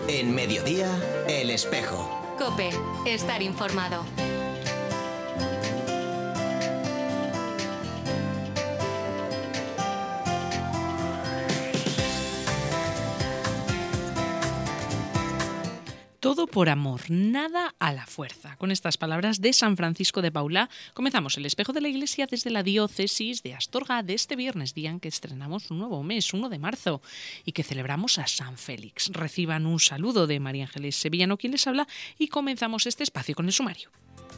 En Mediodía, El Espejo. COPE. Estar informado. Todo por amor, nada a la fuerza. Con estas palabras de San Francisco de Paula, comenzamos el Espejo de la Iglesia desde la diócesis de Astorga de este viernes, día en que estrenamos un nuevo mes, 1 de marzo, y que celebramos a San Félix. Reciban un saludo de María Ángeles Sevillano, quien les habla, y comenzamos este espacio con el sumario.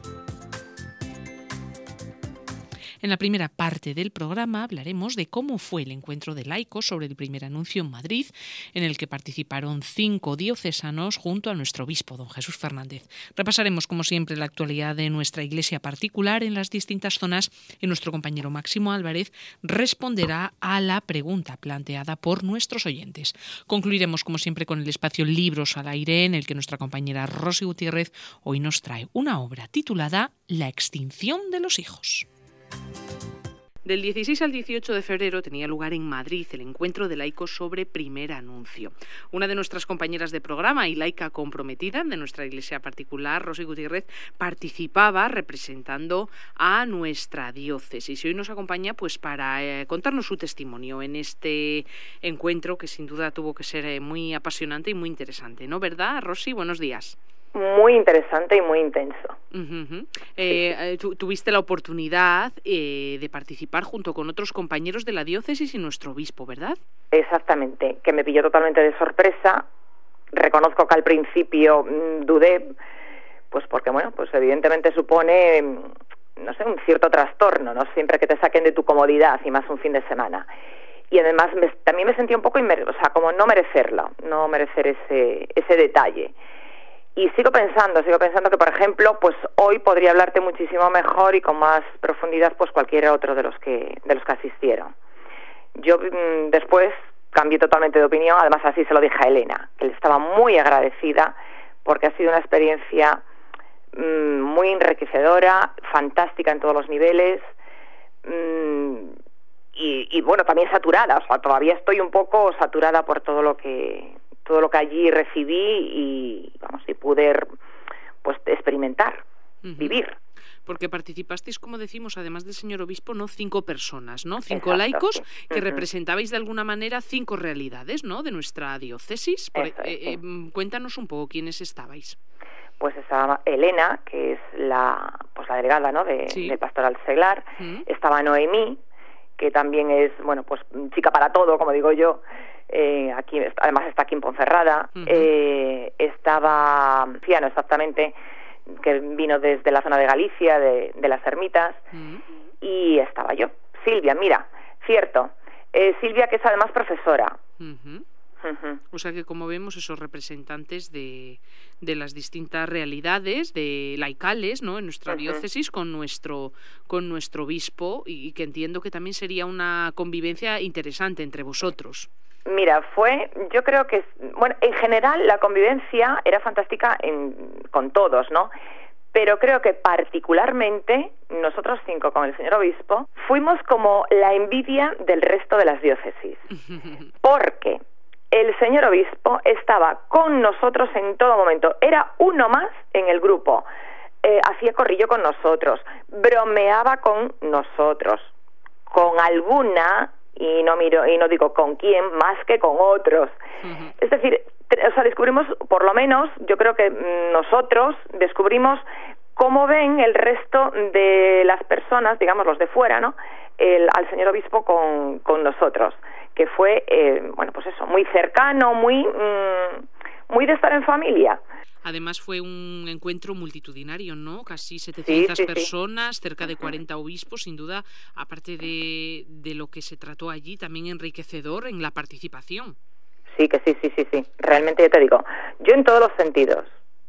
En la primera parte del programa hablaremos de cómo fue el encuentro de laicos sobre el primer anuncio en Madrid, en el que participaron 5 diocesanos junto a nuestro obispo, don Jesús Fernández. Repasaremos, como siempre, la actualidad de nuestra iglesia particular en las distintas zonas y nuestro compañero Máximo Álvarez responderá a la pregunta planteada por nuestros oyentes. Concluiremos, como siempre, con el espacio Libros al Aire, en el que nuestra compañera Rosy Gutiérrez hoy nos trae una obra titulada La extinción de los hijos. Del 16 al 18 de febrero tenía lugar en Madrid el encuentro de laicos sobre primer anuncio. Una de nuestras compañeras de programa y laica comprometida de nuestra iglesia particular, Rosy Gutiérrez, participaba representando a nuestra diócesis. Y hoy nos acompaña pues para contarnos su testimonio en este encuentro que sin duda tuvo que ser muy apasionante y muy interesante, ¿no? ¿Verdad, Rosy? Buenos días. Muy interesante y muy intenso. Tuviste la oportunidad de participar junto con otros compañeros de la diócesis y nuestro obispo, ¿verdad? Exactamente, que me pilló totalmente de sorpresa. Reconozco que al principio dudé, pues porque, bueno, pues evidentemente supone, no sé, un cierto trastorno, ¿no? Siempre que te saquen de tu comodidad y más un fin de semana. Y además también me sentí un poco, como no merecer ese detalle. Y sigo pensando que, por ejemplo, pues hoy podría hablarte muchísimo mejor y con más profundidad pues cualquier otro de los que asistieron. Yo después cambié totalmente de opinión, además así se lo dije a Elena, que le estaba muy agradecida porque ha sido una experiencia muy enriquecedora, fantástica en todos los niveles, y bueno, también saturada, o sea, todavía estoy un poco saturada por todo lo que allí recibí y pude pues experimentar, vivir. Porque participasteis, como decimos, además del señor obispo, ¿no? 5 personas, ¿no? 5 Exacto, laicos sí. Que representabais de alguna manera 5 realidades, ¿no? De nuestra diócesis. Cuéntanos un poco quiénes estabais. Pues estaba Elena, que es la delegada, ¿no? del Pastoral Seglar. Estaba Noemí, que también es, bueno, pues chica para todo, como digo yo. Aquí, además está aquí en Ponferrada. Estaba Ciano, exactamente, que vino desde la zona de Galicia, de las Ermitas, y estaba yo, Silvia, mira, cierto, Silvia, que es además profesora. O sea que, como vemos, esos representantes de las distintas realidades de laicales, ¿no? En nuestra diócesis con nuestro obispo, y que entiendo que también sería una convivencia interesante entre vosotros. Mira, yo creo que, bueno, en general la convivencia era fantástica con todos, ¿no? Pero creo que particularmente nosotros 5 con el señor obispo fuimos como la envidia del resto de las diócesis, porque el señor obispo estaba con nosotros en todo momento, era uno más en el grupo, hacía corrillo con nosotros, bromeaba con nosotros, con alguna, y no digo con quién, más que con otros. Es decir, descubrimos, por lo menos, yo creo que nosotros descubrimos cómo ven el resto de las personas, digamos los de fuera, ¿no? Al señor obispo con nosotros, que fue, bueno, pues eso, muy cercano, muy de estar en familia. Además fue un encuentro multitudinario, ¿no? Casi 700 personas, cerca de 40 obispos, sin duda, aparte de lo que se trató allí, también enriquecedor en la participación. Sí, que sí. Realmente, yo te digo, yo en todos los sentidos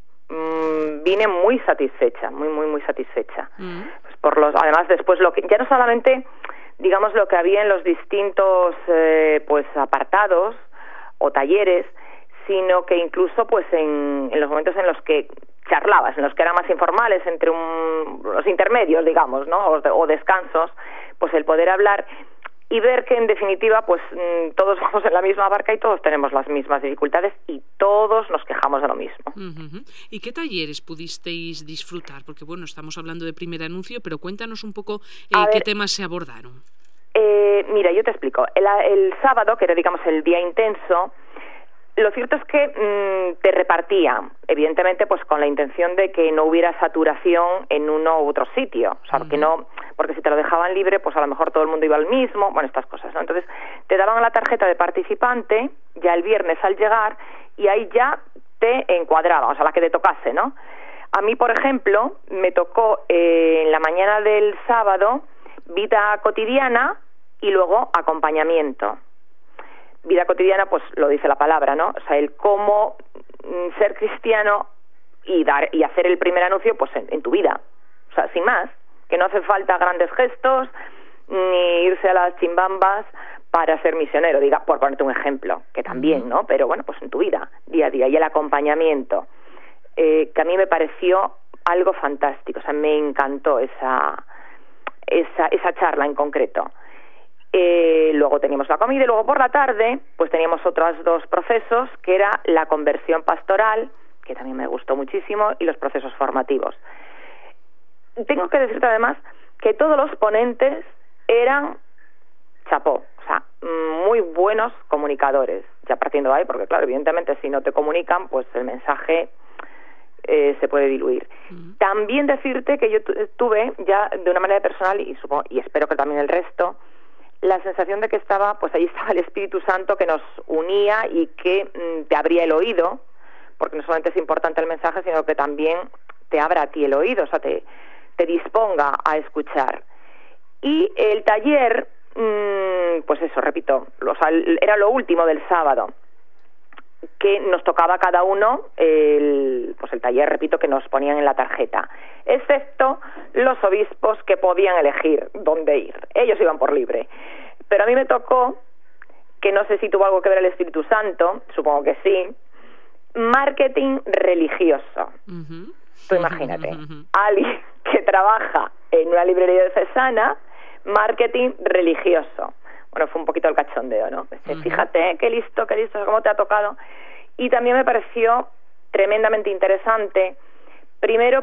vine muy satisfecha, muy satisfecha. Pues además después ya no solamente, digamos, lo que había en los distintos pues apartados o talleres, sino que incluso pues en los momentos en los que charlabas, en los que eran más informales, entre los intermedios, digamos, ¿no? o descansos, pues el poder hablar y ver que en definitiva pues todos vamos en la misma barca y todos tenemos las mismas dificultades y todos nos quejamos de lo mismo. Uh-huh. ¿Y qué talleres pudisteis disfrutar? Porque bueno, estamos hablando de primer anuncio, pero cuéntanos un poco qué temas se abordaron. Mira, yo te explico. El sábado, que era digamos el día intenso, lo cierto es que te repartía, evidentemente pues con la intención de que no hubiera saturación en uno u otro sitio, o sea, que no, porque si te lo dejaban libre pues a lo mejor todo el mundo iba al mismo, bueno, estas cosas, ¿no? Entonces te daban la tarjeta de participante ya el viernes al llegar y ahí ya te encuadraban, o sea, la que te tocase, ¿no? A mí, por ejemplo, me tocó en la mañana del sábado vida cotidiana y luego acompañamiento. Vida cotidiana, pues lo dice la palabra, ¿no? O sea, el cómo ser cristiano y hacer el primer anuncio pues en tu vida. O sea, sin más, que no hace falta grandes gestos ni irse a las chimbambas para ser misionero, diga, por ponerte un ejemplo, que también, ¿no? Pero bueno, pues en tu vida, día a día. Y el acompañamiento, que a mí me pareció algo fantástico, o sea, me encantó esa charla en concreto. Luego teníamos la comida y luego por la tarde pues teníamos otros dos procesos, que era la conversión pastoral, que también me gustó muchísimo, y los procesos formativos. Tengo que decirte además que todos los ponentes eran chapó, o sea, muy buenos comunicadores, ya partiendo de ahí, porque claro, evidentemente si no te comunican pues el mensaje se puede diluir. También decirte que yo tuve ya de una manera personal y espero que también el resto, la sensación de que ahí estaba el Espíritu Santo que nos unía y que te abría el oído, porque no solamente es importante el mensaje, sino que también te abra a ti el oído, o sea, te disponga a escuchar. Y el taller, pues eso, repito, era lo último del sábado, que nos tocaba a cada uno el taller, repito, que nos ponían en la tarjeta, excepto los obispos que podían elegir dónde ir. Ellos iban por libre. Pero a mí me tocó, que no sé si tuvo algo que ver el Espíritu Santo, supongo que sí, marketing religioso. Uh-huh. Tú imagínate, alguien que trabaja en una librería diocesana, marketing religioso. Bueno, fue un poquito el cachondeo, ¿no? Fíjate, qué listo, cómo te ha tocado. Y también me pareció tremendamente interesante, primero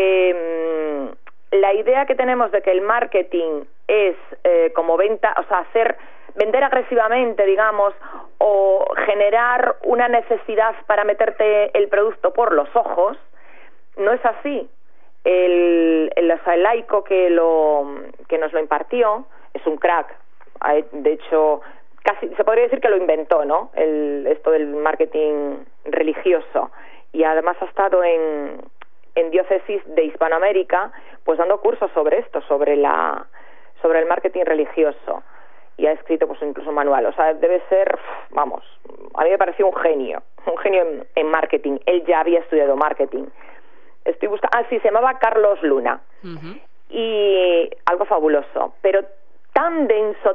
porque la idea que tenemos de que el marketing es como venta, o sea, vender agresivamente, digamos, o generar una necesidad para meterte el producto por los ojos, no es así. El laico que nos lo impartió es un crack. De hecho, casi se podría decir que lo inventó, ¿no? Esto del marketing religioso, y además ha estado en diócesis de Hispanoamérica, pues dando cursos sobre esto, sobre el marketing religioso, y ha escrito pues incluso un manual. O sea, debe ser, vamos, a mí me pareció un genio en marketing. Él ya había estudiado marketing. Estoy buscando, sí, se llamaba Carlos Luna. Uh-huh. Y algo fabuloso, pero tan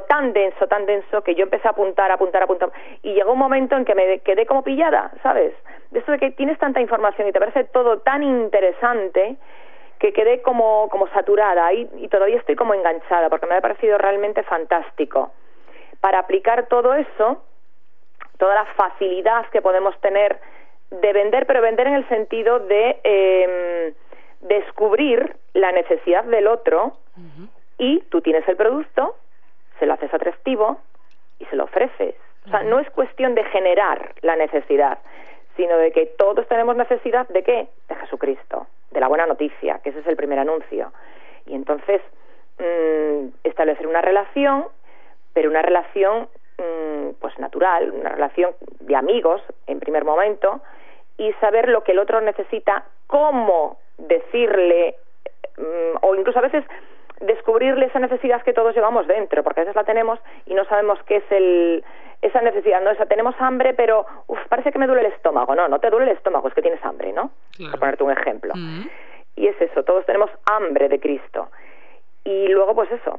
denso, que yo empecé a apuntar, y llegó un momento en que me quedé como pillada, ¿sabes? De eso de que tienes tanta información y te parece todo tan interesante, que quedé como saturada y todavía estoy como enganchada, porque me ha parecido realmente fantástico. Para aplicar todo eso, toda la facilidad que podemos tener de vender, pero vender en el sentido de descubrir la necesidad del otro. Uh-huh. Y tú tienes el producto, se lo haces atractivo y se lo ofreces. O sea, no es cuestión de generar la necesidad, sino de que todos tenemos necesidad ¿de qué? De Jesucristo, de la buena noticia, que ese es el primer anuncio. Y entonces establecer una relación, pero una relación pues natural, una relación de amigos en primer momento, y saber lo que el otro necesita, cómo decirle, o incluso a veces descubrirle esa necesidad que todos llevamos dentro, porque a veces la tenemos y no sabemos qué es esa necesidad, ¿no? Esa, tenemos hambre, pero parece que me duele el estómago. No te duele el estómago, es que tienes hambre, ¿no? Claro. Por ponerte un ejemplo. Uh-huh. Y es eso, todos tenemos hambre de Cristo. Y luego, pues eso,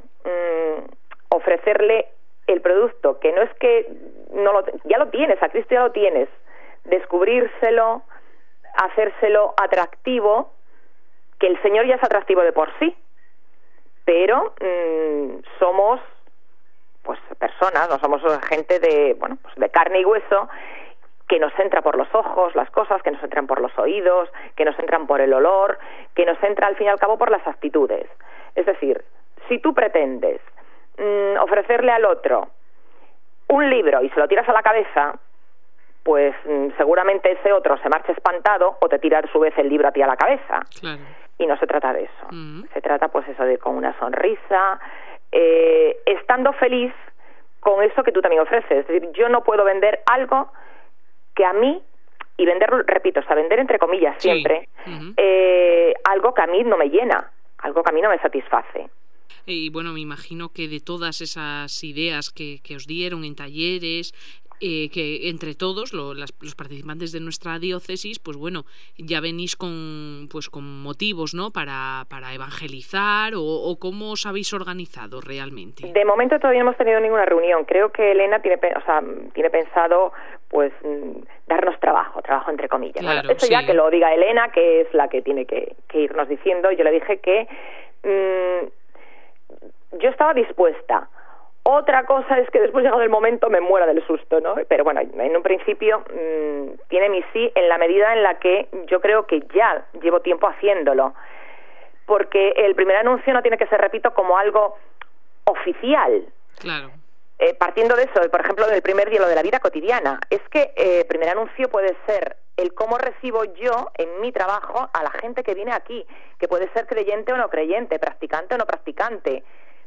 ofrecerle el producto, que no es que ya lo tienes, a Cristo ya lo tienes, descubrírselo, hacérselo atractivo, que el Señor ya es atractivo de por sí, pero somos pues personas, no somos gente de, bueno, pues de carne y hueso, que nos entra por los ojos las cosas, que nos entran por los oídos, que nos entran por el olor, que nos entra al fin y al cabo por las actitudes. Es decir, si tú pretendes ofrecerle al otro un libro y se lo tiras a la cabeza, pues seguramente ese otro se marcha espantado o te tira a su vez el libro a ti a la cabeza. Claro. Y no se trata de eso. Se trata pues eso de con una sonrisa, estando feliz con eso que tú también ofreces. Es decir, yo no puedo vender algo que a mí, y venderlo, repito, o sea, vender entre comillas siempre, algo que a mí no me llena, algo que a mí no me satisface. Y bueno, me imagino que de todas esas ideas que os dieron en talleres, que entre todos los participantes de nuestra diócesis, pues bueno, ya venís con motivos, ¿no? Para evangelizar, o cómo os habéis organizado realmente. De momento todavía no hemos tenido ninguna reunión. Creo que Elena tiene pensado pues darnos trabajo entre comillas. Claro, bueno, eso sí. Ya que lo diga Elena, que es la que tiene que irnos diciendo. Yo le dije que yo estaba dispuesta. Otra cosa es que después, llegado el momento, me muera del susto, ¿no? Pero bueno, en un principio tiene mi sí en la medida en la que yo creo que ya llevo tiempo haciéndolo. Porque el primer anuncio no tiene que ser, repito, como algo oficial. Claro. Partiendo de eso, por ejemplo, del primer día, lo de la vida cotidiana. Es que el primer anuncio puede ser el cómo recibo yo en mi trabajo a la gente que viene aquí, que puede ser creyente o no creyente, practicante o no practicante.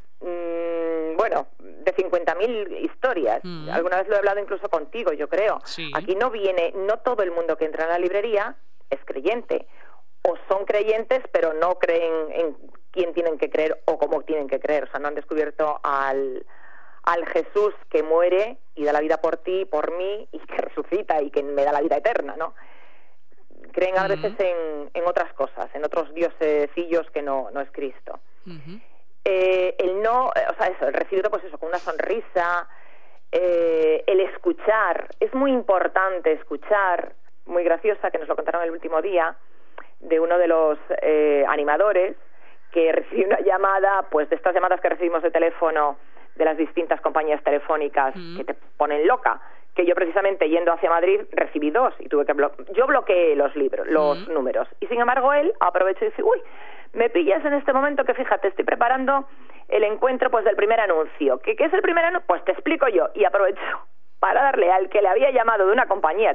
Bueno, de 50.000 historias. Alguna vez lo he hablado incluso contigo, yo creo. Sí. Aquí no todo el mundo que entra en la librería es creyente. O son creyentes, pero no creen en quién tienen que creer o cómo tienen que creer. O sea, no han descubierto al Jesús que muere y da la vida por ti, por mí, y que resucita y que me da la vida eterna, ¿no? Creen a veces en otras cosas, en otros diosecillos que no es Cristo. El no, o sea, eso, el recibirlo pues eso, con una sonrisa, el escuchar, es muy importante escuchar. Muy graciosa, que nos lo contaron el último día, de uno de los animadores, que recibió una llamada, pues de estas llamadas que recibimos de teléfono de las distintas compañías telefónicas que te ponen loca, que yo precisamente yendo hacia Madrid recibí 2 y tuve que yo bloqueé los números, y sin embargo él aprovechó y dice, uy, me pillas en este momento que fíjate, estoy preparando el encuentro pues del primer anuncio. ¿Qué es el primer anuncio? Pues te explico yo, y aprovecho para darle al que le había llamado de una compañía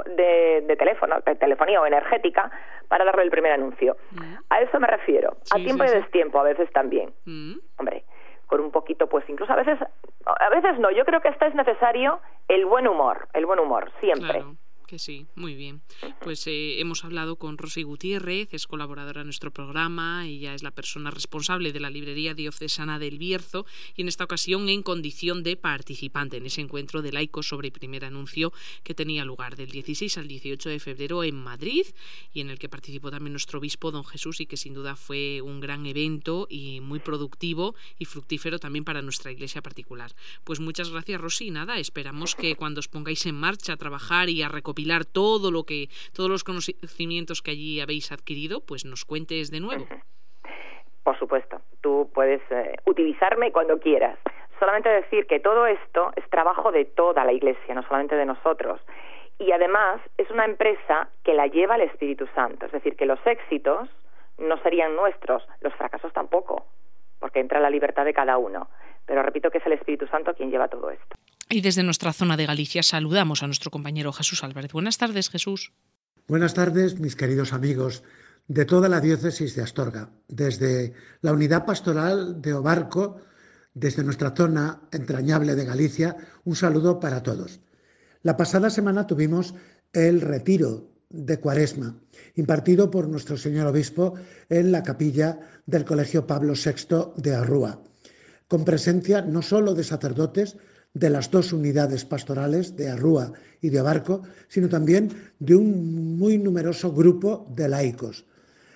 de telefonía o energética, para darle el primer anuncio. A eso me refiero, a tiempo y destiempo a veces también. Hombre, con un poquito, pues incluso a veces no, yo creo que es necesario el buen humor siempre. Claro. Que sí, muy bien. Pues hemos hablado con Rosy Gutiérrez, es colaboradora de nuestro programa, ella es la persona responsable de la Librería Diocesana del Bierzo, y en esta ocasión en condición de participante en ese encuentro de laicos sobre el primer anuncio que tenía lugar del 16 al 18 de febrero en Madrid, y en el que participó también nuestro obispo don Jesús, y que sin duda fue un gran evento y muy productivo y fructífero también para nuestra iglesia particular. Pues muchas gracias, Rosy. Nada, esperamos que cuando os pongáis en marcha a trabajar y a recopilar todos los conocimientos que allí habéis adquirido, pues nos cuentes de nuevo. Por supuesto, tú puedes utilizarme cuando quieras. Solamente decir que todo esto es trabajo de toda la Iglesia, no solamente de nosotros. Y además es una empresa que la lleva el Espíritu Santo. Es decir, que los éxitos no serían nuestros, los fracasos tampoco, porque entra la libertad de cada uno. Pero repito que es el Espíritu Santo quien lleva todo esto. Y desde nuestra zona de Galicia saludamos a nuestro compañero Jesús Álvarez. Buenas tardes, Jesús. Buenas tardes, mis queridos amigos de toda la diócesis de Astorga. Desde la unidad pastoral de Obarco, desde nuestra zona entrañable de Galicia, un saludo para todos. La pasada semana tuvimos el retiro de Cuaresma, impartido por nuestro señor obispo en la capilla del Colegio Pablo VI de Arrúa, con presencia no solo de sacerdotes de las 2 unidades pastorales de Arrúa y de Obarco, sino también de un muy numeroso grupo de laicos.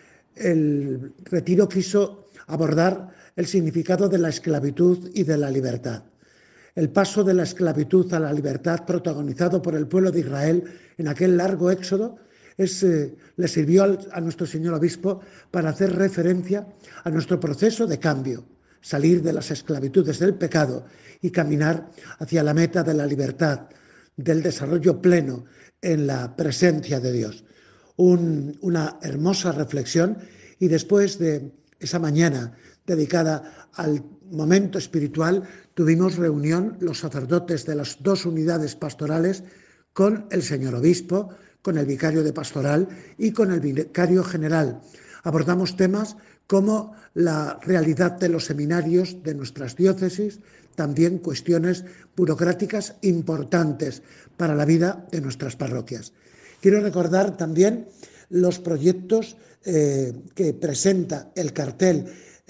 El retiro quiso abordar el significado de la esclavitud y de la libertad. El paso de la esclavitud a la libertad protagonizado por el pueblo de Israel en aquel largo éxodo le sirvió a nuestro señor obispo para hacer referencia a nuestro proceso de cambio, salir de las esclavitudes del pecado y caminar hacia la meta de la libertad, del desarrollo pleno en la presencia de Dios. Una hermosa reflexión, y después de esa mañana dedicada al momento espiritual, tuvimos reunión los sacerdotes de las dos unidades pastorales con el señor obispo, con el vicario de pastoral y con el vicario general. Abordamos temas como la realidad de los seminarios de nuestras diócesis, también cuestiones burocráticas importantes para la vida de nuestras parroquias. Quiero recordar también los proyectos que presenta el cartel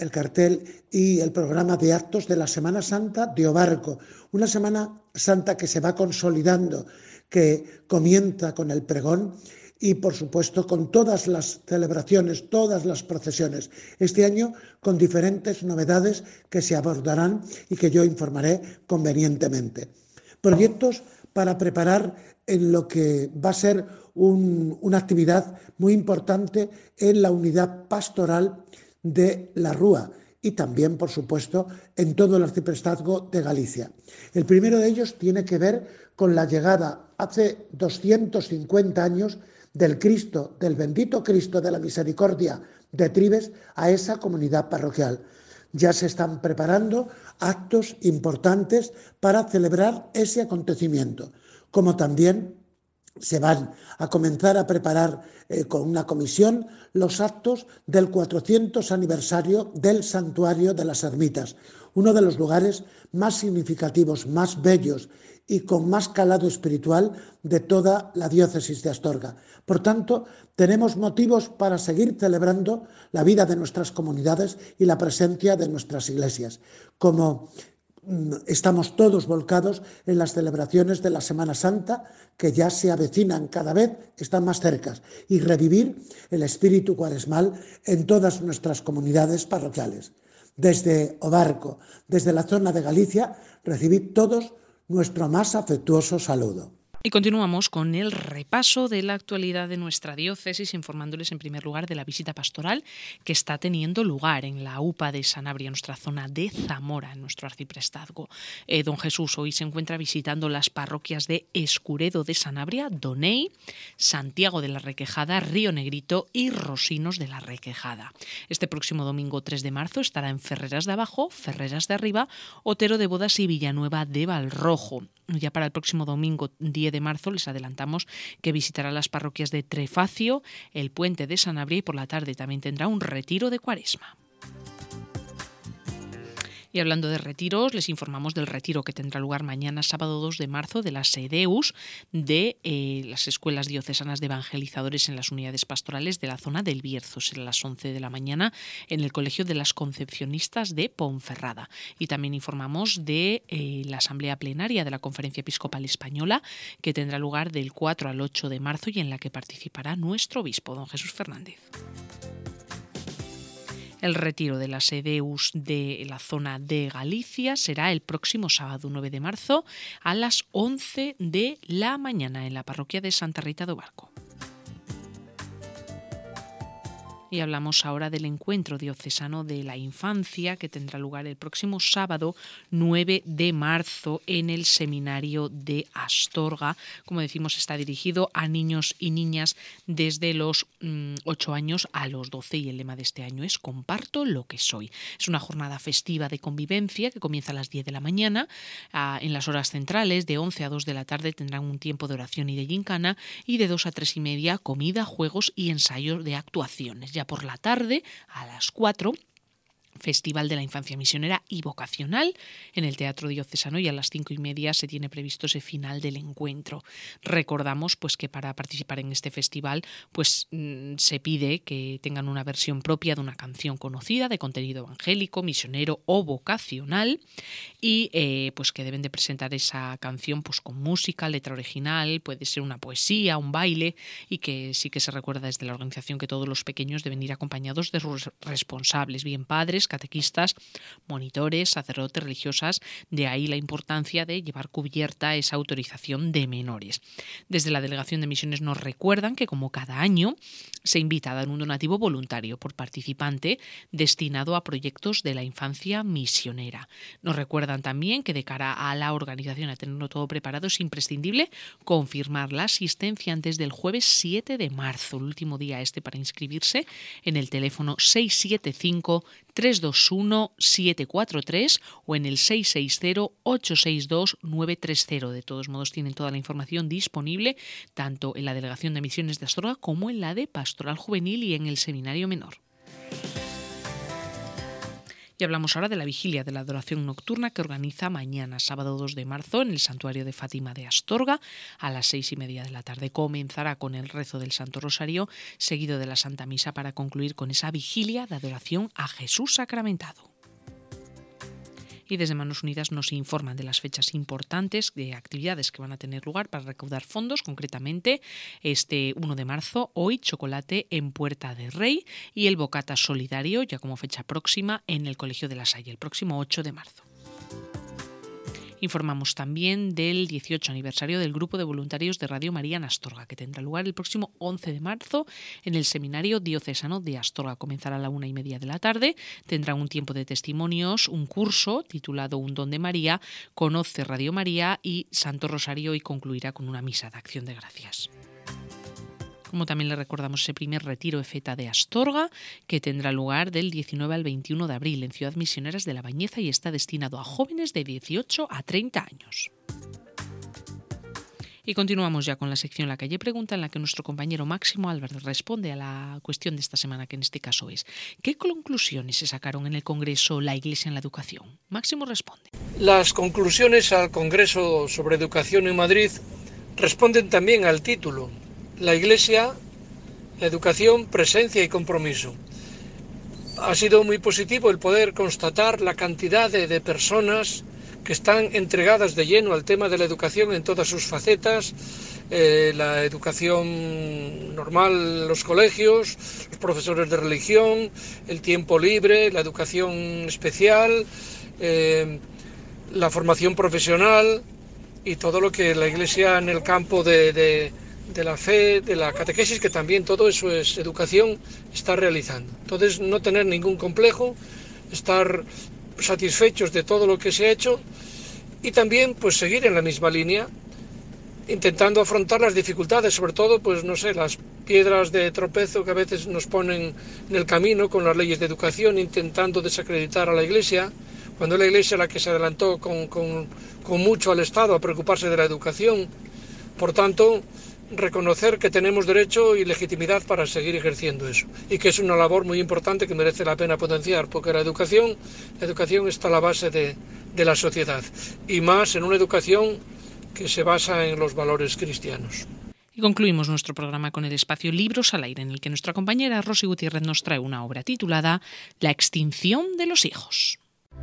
y el programa de actos de la Semana Santa de Obarco, una Semana Santa que se va consolidando, que comienza con el pregón y, por supuesto, con todas las celebraciones, todas las procesiones. Este año con diferentes novedades que se abordarán y que yo informaré convenientemente. Proyectos para preparar en lo que va a ser una actividad muy importante en la unidad pastoral de la Rúa y también, por supuesto, en todo el arciprestazgo de Galicia. El primero de ellos tiene que ver con la llegada hace 250 años del Cristo, del bendito Cristo de la Misericordia de Tribes, a esa comunidad parroquial. Ya se están preparando actos importantes para celebrar ese acontecimiento, como también se van a comenzar a preparar con una comisión los actos del 400 aniversario del Santuario de las Ermitas, uno de los lugares más significativos, más bellos y con más calado espiritual de toda la diócesis de Astorga. Por tanto, tenemos motivos para seguir celebrando la vida de nuestras comunidades y la presencia de nuestras iglesias. Como estamos todos volcados en las celebraciones de la Semana Santa, que ya se avecinan cada vez, están más cercas, y revivir el espíritu cuaresmal en todas nuestras comunidades parroquiales. Desde Obarco, desde la zona de Galicia, recibid todos nuestro más afectuoso saludo. Y continuamos con el repaso de la actualidad de nuestra diócesis, informándoles en primer lugar de la visita pastoral que está teniendo lugar en la UPA de Sanabria, en nuestra zona de Zamora, en nuestro arciprestazgo. Don Jesús hoy se encuentra visitando las parroquias de Escuredo de Sanabria, Doney, Santiago de la Requejada, Río Negrito y Rosinos de la Requejada. Este próximo domingo 3 de marzo estará en Ferreras de Abajo, Ferreras de Arriba, Otero de Bodas y Villanueva de Valrojo. Ya para el próximo domingo 10 de marzo les adelantamos que visitará las parroquias de Trefacio, el Puente de Sanabria y por la tarde también tendrá un retiro de Cuaresma. Y hablando de retiros, les informamos del retiro que tendrá lugar mañana, sábado 2 de marzo, de las EDEUS de las Escuelas Diocesanas de Evangelizadores en las unidades pastorales de la zona del Bierzo. Será a las 11 de la mañana en el Colegio de las Concepcionistas de Ponferrada. Y también informamos de la Asamblea Plenaria de la Conferencia Episcopal Española, que tendrá lugar del 4 al 8 de marzo y en la que participará nuestro obispo, don Jesús Fernández. El retiro de las EDEUS de la zona de Galicia será el próximo sábado 9 de marzo a las 11 de la mañana en la parroquia de Santa Rita de Obarco. Y hablamos ahora del encuentro diocesano de la infancia que tendrá lugar el próximo sábado 9 de marzo en el seminario de Astorga. Como decimos, está dirigido a niños y niñas desde los 8 años a los 12 y el lema de este año es Comparto lo que soy. Es una jornada festiva de convivencia que comienza a las 10 de la mañana. En las horas centrales de 11 a 2 de la tarde tendrán un tiempo de oración y de gincana y de 2 a 3 y media comida, juegos y ensayos de actuaciones. Ya por la tarde, a las 4, Festival de la Infancia Misionera y Vocacional en el Teatro Diocesano y a las 5 y media se tiene previsto ese final del encuentro. Recordamos pues que para participar en este festival pues se pide que tengan una versión propia de una canción conocida de contenido evangélico, misionero o vocacional y pues que deben de presentar esa canción pues con música, letra original, puede ser una poesía, un baile y que sí que se recuerda desde la organización que todos los pequeños deben ir acompañados de sus responsables, bien padres catequistas, monitores, sacerdotes, religiosas. De ahí la importancia de llevar cubierta esa autorización de menores. Desde la Delegación de Misiones nos recuerdan que, como cada año, se invita a dar un donativo voluntario por participante destinado a proyectos de la infancia misionera. Nos recuerdan también que, de cara a la organización, a tenerlo todo preparado, es imprescindible confirmar la asistencia antes del jueves 7 de marzo, el último día para inscribirse, en el teléfono 675-321-743 o en el 660-862-930. De todos modos, tienen toda la información disponible tanto en la Delegación de Misiones de Astorga como en la de Pastoral Juvenil y en el Seminario Menor. Y hablamos ahora de la vigilia de la adoración nocturna que organiza mañana, sábado 2 de marzo, en el Santuario de Fátima de Astorga, a las 6:30 de la tarde. Comenzará con el rezo del Santo Rosario, seguido de la Santa Misa, para concluir con esa vigilia de adoración a Jesús sacramentado. Y desde Manos Unidas nos informan de las fechas importantes de actividades que van a tener lugar para recaudar fondos. Concretamente, este 1 de marzo, hoy chocolate en Puerta de Rey y el bocata solidario, ya como fecha próxima, en el Colegio de la Salle, el próximo 8 de marzo. Informamos también del 18 aniversario del Grupo de Voluntarios de Radio María en Astorga, que tendrá lugar el próximo 11 de marzo en el Seminario Diocesano de Astorga. Comenzará a la 1:30 de la tarde, tendrá un tiempo de testimonios, un curso titulado Un don de María, Conoce Radio María y Santo Rosario, y concluirá con una misa de acción de gracias. Como también le recordamos ese primer retiro EFETA de Astorga, que tendrá lugar del 19 al 21 de abril en Ciudad Misioneras de La Bañeza y está destinado a jóvenes de 18 a 30 años. Y continuamos ya con la sección La Calle Pregunta, en la que nuestro compañero Máximo Álvarez responde a la cuestión de esta semana, que en este caso es: ¿qué conclusiones se sacaron en el Congreso La Iglesia en la Educación? Máximo responde. Las conclusiones al Congreso sobre Educación en Madrid responden también al título: La Iglesia, la educación, presencia y compromiso. Ha sido muy positivo el poder constatar la cantidad de personas que están entregadas de lleno al tema de la educación en todas sus facetas, la educación normal en los colegios, los profesores de religión, el tiempo libre, la educación especial, la formación profesional y todo lo que la Iglesia en el campo de la fe, de la catequesis, que también todo eso es educación, está realizando. Entonces, no tener ningún complejo, estar satisfechos de todo lo que se ha hecho y también pues seguir en la misma línea, intentando afrontar las dificultades, sobre todo, pues no sé, las piedras de tropezo que a veces nos ponen en el camino con las leyes de educación, intentando desacreditar a la Iglesia, cuando es la Iglesia la que se adelantó con mucho al Estado a preocuparse de la educación. Por tanto, reconocer que tenemos derecho y legitimidad para seguir ejerciendo eso, y que es una labor muy importante que merece la pena potenciar, porque la educación está a la base de la sociedad, y más en una educación que se basa en los valores cristianos. Y concluimos nuestro programa con el espacio Libros al Aire, en el que nuestra compañera Rosy Gutiérrez nos trae una obra titulada La extinción de los hijos.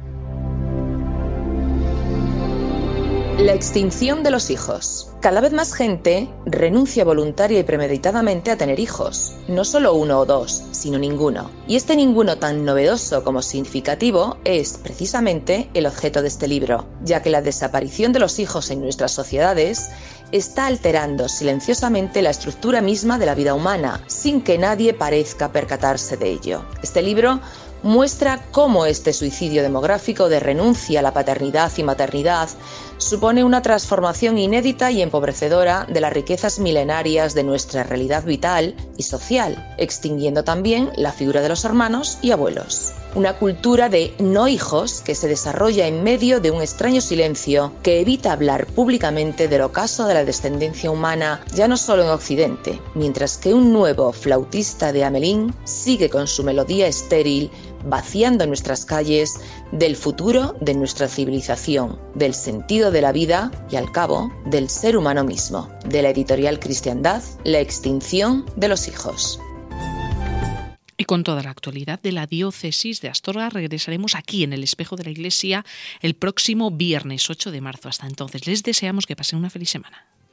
La extinción de los hijos. Cada vez más gente renuncia voluntaria y premeditadamente a tener hijos. No solo uno o dos, sino ninguno. Y este ninguno, tan novedoso como significativo, es precisamente el objeto de este libro, ya que la desaparición de los hijos en nuestras sociedades está alterando silenciosamente la estructura misma de la vida humana, sin que nadie parezca percatarse de ello. Este libro muestra cómo este suicidio demográfico de renuncia a la paternidad y maternidad supone una transformación inédita y empobrecedora de las riquezas milenarias de nuestra realidad vital y social, extinguiendo también la figura de los hermanos y abuelos. Una cultura de no hijos que se desarrolla en medio de un extraño silencio que evita hablar públicamente del ocaso de la descendencia humana, ya no solo en Occidente, mientras que un nuevo flautista de Hamelín sigue con su melodía estéril vaciando nuestras calles del futuro de nuestra civilización, del sentido de la vida y, al cabo, del ser humano mismo. De la editorial Cristiandad, La extinción de los hijos. Y con toda la actualidad de la diócesis de Astorga regresaremos aquí en el Espejo de la Iglesia el próximo viernes 8 de marzo. Hasta entonces les deseamos que pasen una feliz semana.